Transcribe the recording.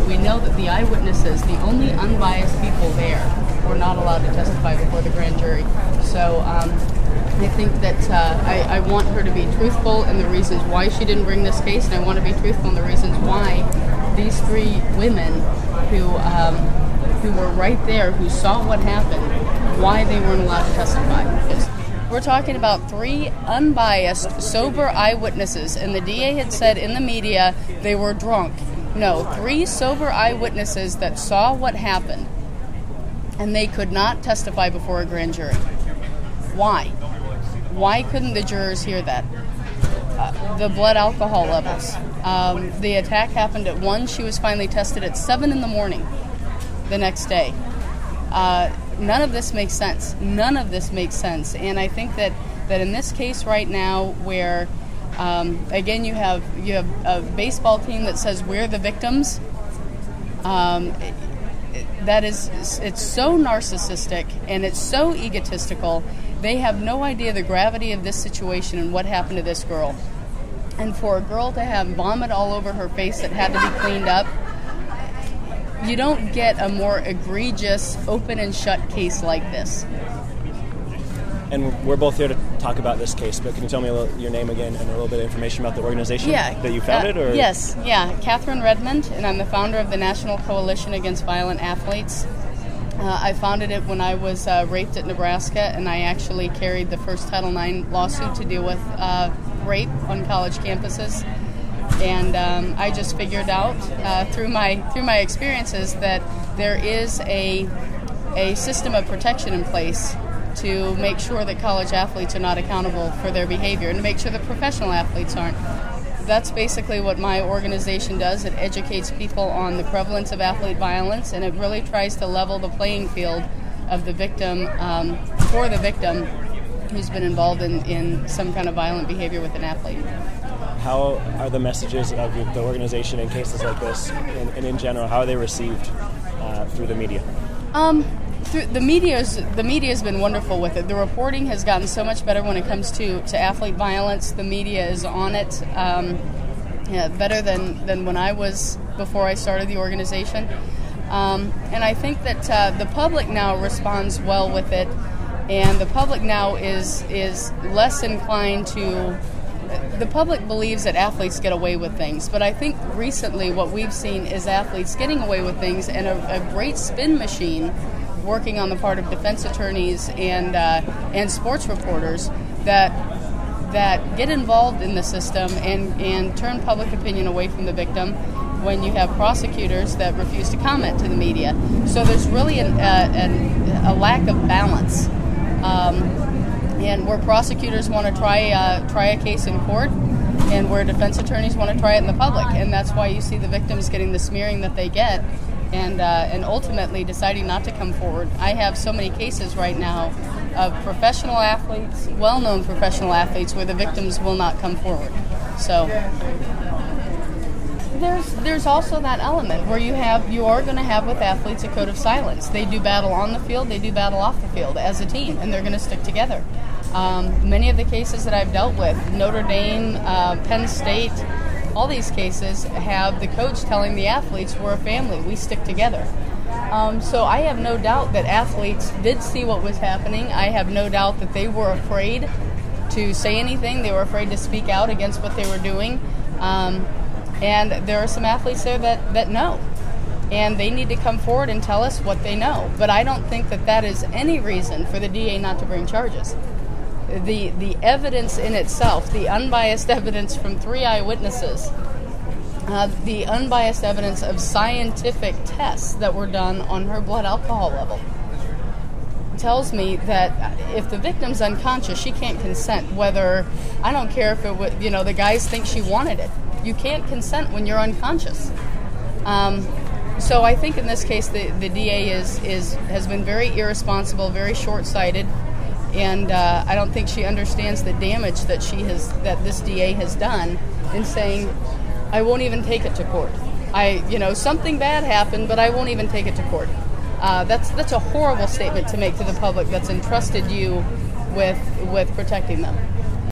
we know that the eyewitnesses, the only unbiased people there, were not allowed to testify before the grand jury. So I think that I want her to be truthful in the reasons why she didn't bring this case, and I want to be truthful in the reasons why these three women who were right there, who saw what happened, why they weren't allowed to testify. We're talking about three unbiased, sober eyewitnesses, and the DA had said in the media they were drunk. No, three sober eyewitnesses that saw what happened, and they could not testify before a grand jury. Why? Why couldn't the jurors hear that? The blood alcohol levels. The attack happened at 1. She was finally tested at 7 in the morning the next day. None of this makes sense. None of this makes sense. And I think that in this case right now, where again you have a baseball team that says we're the victims, it's so narcissistic and it's so egotistical. They have no idea the gravity of this situation and what happened to this girl. And for a girl to have vomit all over her face that had to be cleaned up, you don't get a more egregious, open and shut case like this. And we're both here to talk about this case, but can you tell me your name again and a little bit of information about the organization that you founded? Yes, Catherine Redmond, and I'm the founder of the National Coalition Against Violent Athletes. I founded it when I was raped at Nebraska, and I actually carried the first Title IX lawsuit to deal with rape on college campuses. And I just figured out through my experiences that there is a system of protection in place to make sure that college athletes are not accountable for their behavior and to make sure that professional athletes aren't. That's basically what my organization does. It educates people on the prevalence of athlete violence, and it really tries to level the playing field of the victim, for the victim who's been involved in some kind of violent behavior with an athlete. How are the messages of the organization in cases like this, and in general, how are they received through the media? The media's been wonderful with it. The reporting has gotten so much better when it comes to athlete violence. The media is on it better than when I was before I started the organization. And I think that the public now responds well with it, and the public now is less inclined to. The public believes that athletes get away with things, but I think recently what we've seen is athletes getting away with things, and a great spin machine working on the part of defense attorneys and sports reporters that get involved in the system and turn public opinion away from the victim when you have prosecutors that refuse to comment to the media. So there's really a lack of balance. And where prosecutors want to try a case in court, and where defense attorneys want to try it in the public, and that's why you see the victims getting the smearing that they get, and ultimately deciding not to come forward. I have so many cases right now of professional athletes, well-known professional athletes, where the victims will not come forward. So there's also that element where you are going to have with athletes a code of silence. They do battle on the field, they do battle off the field as a team, and they're going to stick together. Many of the cases that I've dealt with, Notre Dame, Penn State, all these cases have the coach telling the athletes, we're a family, we stick together. So I have no doubt that athletes did see what was happening. I have no doubt that they were afraid to say anything. They were afraid to speak out against what they were doing. And there are some athletes there that know. And they need to come forward and tell us what they know. But I don't think that is any reason for the DA not to bring charges. The evidence in itself, the unbiased evidence from 3 eyewitnesses, the unbiased evidence of scientific tests that were done on her blood alcohol level, tells me that if the victim's unconscious, she can't consent. Whether, I don't care if it would, the guys think she wanted it. You can't consent when you're unconscious. So I think in this case the DA has been very irresponsible, very short-sighted, and I don't think she understands the damage that this DA has done in saying, I won't even take it to court. Something bad happened, but I won't even take it to court. That's a horrible statement to make to the public that's entrusted you with protecting them.